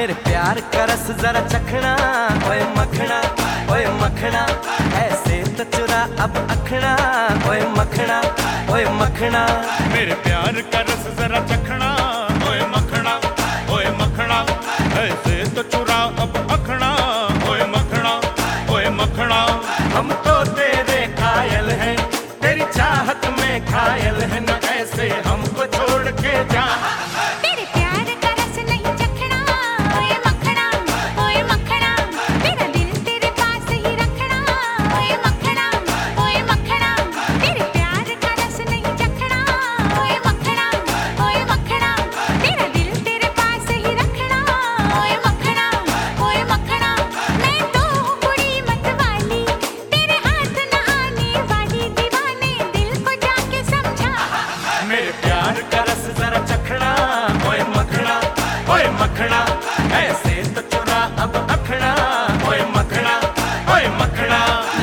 मेरे प्यार का रस जरा चखना, ओए मखना, ओए मखना, ऐसे तो चुरा अब अखना, ओए मखना, ओए मखना। मेरे प्यार का रस जरा चखना, ओए मखना, ओए मखना, ऐसे तो चुरा अब अखना, ओए मखना, ओए मखना। हम तो तेरे कायल हैं, तेरी चाहत में घायल है, न ऐसे हमको छोड़ के जा। तेरे प्यार का रस नहीं चखना, ओए मखना, ओए मखना, मेरा दिल तेरे पास ही रखना, ओए मखना, ओए मखना। तेरे प्यार का रस नहीं चखना, ओए मखना, ओए मखना, मेरा दिल तेरे पास ही रखना, ओए मखना, ओए मखना। मैं तो हूँ कुड़ी मतवाली, तेरे हाथ न आने वाली, दीवाने दिल को जाके समझा। मेरे प्यार का रस जरा चखना, ओए मखना, ओए मखना, ऐसे तो चुरा अब अखना, ओए मखना, ओए मखना।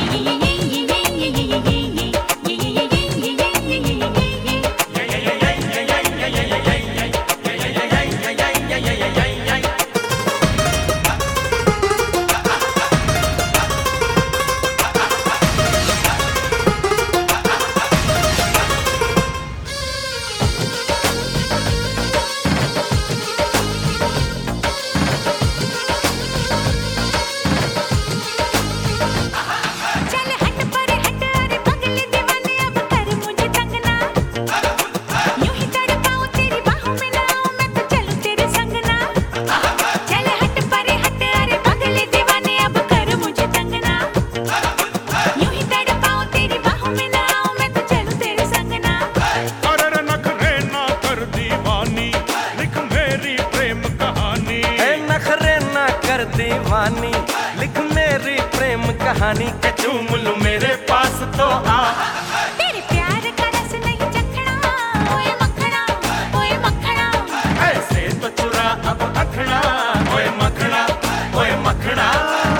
चल हट पर हट, अरे पगले दीवाने अब कर मुझे तंग ना। यूं ही तड़पाऊं तेरी बाहों में ना आऊं मैं तो चलूं तेरे संग ना। चल हट पर हट, अरे पगले दीवाने अब कर मुझे तंग ना। यूं ही तड़पाऊं तेरी बाहों में ना आऊं मैं तो चलूं तेरे संग ना। अरे नखरे ना कर दीवानी, लिख मेरी प्रेम कहानी। ए नखरे ना कर दीवानी, लिख मेरी प्रेम कहानी, के चूम लूं मेरे पास तो आ। तेरे प्यार का रस नहीं चखना, ओए मखना, ओए मखना। ऐसे तो चुरा अब अखना, ओए मखना, ओए मखना।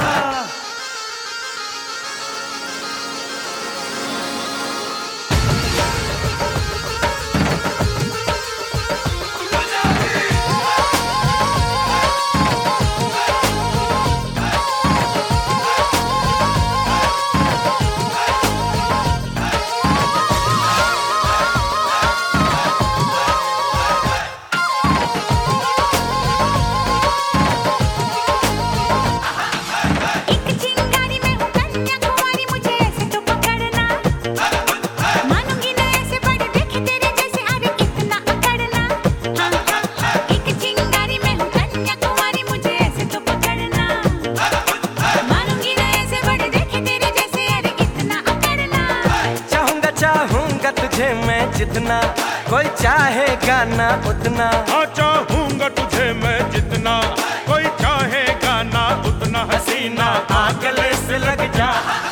एक चिंगारी में हूँ कन्याकुमारी, मुझे ऐसे तो पकड़ना। मानूंगी ना ऐसे बड़े देखे तेरे जैसे, अरे इतना अकड़ना। हाँ हाँ हाँ, एक चिंगारी में हूँ कन्याकुमारी, मुझे ऐसे तो पकड़ना। मानूंगी ना ऐसे बड़े देखे तेरे जैसे, अरे इतना अकड़ना। चाहूंगा चाहूंगा तुझे मैं जितना, कोई चाहेगा ना उतना। हाँ चाहूंगा तुझे मैं जितना, कोई चाहेगा ना उतना। हसीना आ गले से लग जा।